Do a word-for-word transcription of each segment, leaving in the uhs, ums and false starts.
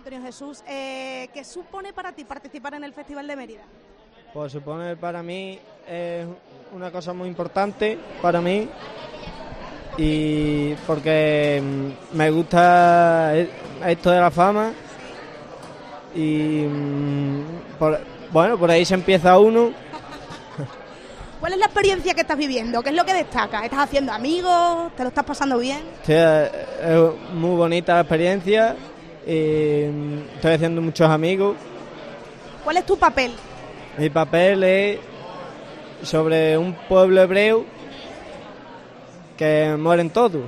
Antonio Jesús, eh, ¿qué supone para ti participar en el Festival de Mérida? Pues supone para mí es una cosa muy importante para mí y porque me gusta esto de la fama y por, bueno, por ahí se empieza uno. ¿Cuál es la experiencia que estás viviendo? ¿Qué es lo que destaca? ¿Estás haciendo amigos? ¿Te lo estás pasando bien? Sí, es muy bonita la experiencia y estoy haciendo muchos amigos. ¿Cuál es tu papel? Mi papel es sobre un pueblo hebreo que mueren todos.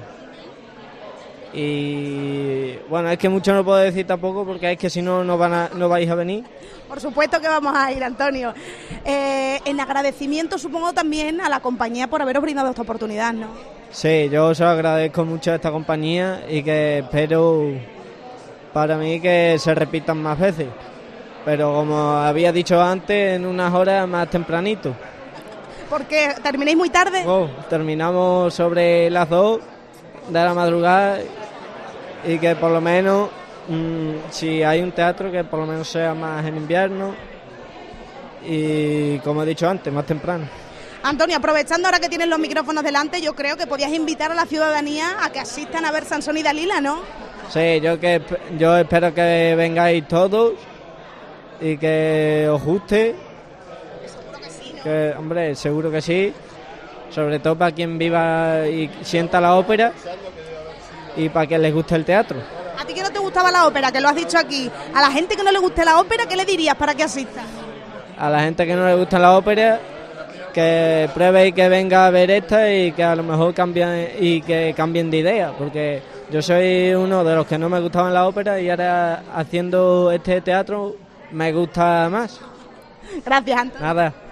Y bueno, es que mucho no puedo decir tampoco porque es que si no, no, van a, no vais a venir. Por supuesto que vamos a ir, Antonio. Eh, en agradecimiento supongo también a la compañía por haberos brindado esta oportunidad, ¿no? Sí, yo os agradezco mucho a esta compañía y que espero para mí que se repitan más veces. Pero como había dicho antes, en unas horas más tempranito. ¿Por qué? ¿Termináis muy tarde? Oh, terminamos sobre las dos de la madrugada y que por lo menos, mmm, si hay un teatro, que por lo menos sea más en invierno y, como he dicho antes, más temprano. Antonio, aprovechando ahora que tienes los micrófonos delante, yo creo que podías invitar a la ciudadanía a que asistan a ver Sansón y Dalila, ¿no? Sí, yo, que, yo espero que vengáis todos y que os guste. Seguro que sí, ¿no? Que, hombre, seguro que sí. Sobre todo para quien viva y sienta la ópera y para quien les guste el teatro. ¿A ti que no te gustaba la ópera, que lo has dicho aquí? A la gente que no le guste la ópera, ¿qué le dirías para que asista? A la gente que no le gusta la ópera, que pruebe y que venga a ver esta y que a lo mejor cambien y que cambien de idea, porque yo soy uno de los que no me gustaban la ópera y ahora haciendo este teatro me gusta más. Gracias, Antonio. Nada.